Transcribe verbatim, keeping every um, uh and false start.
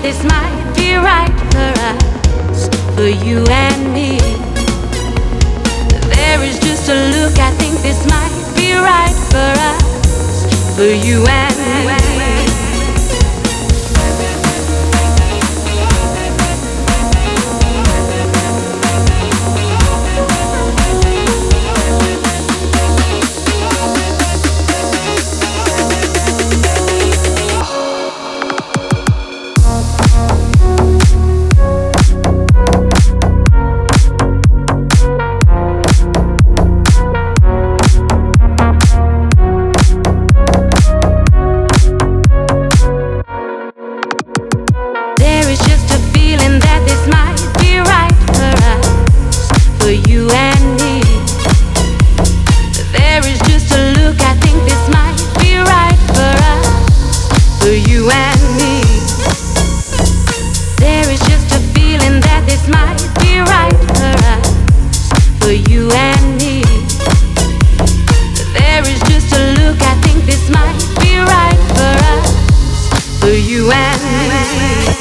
this might be right for us, for you and me. There is just a look, I think this might be right for us, for you and me. For you and me.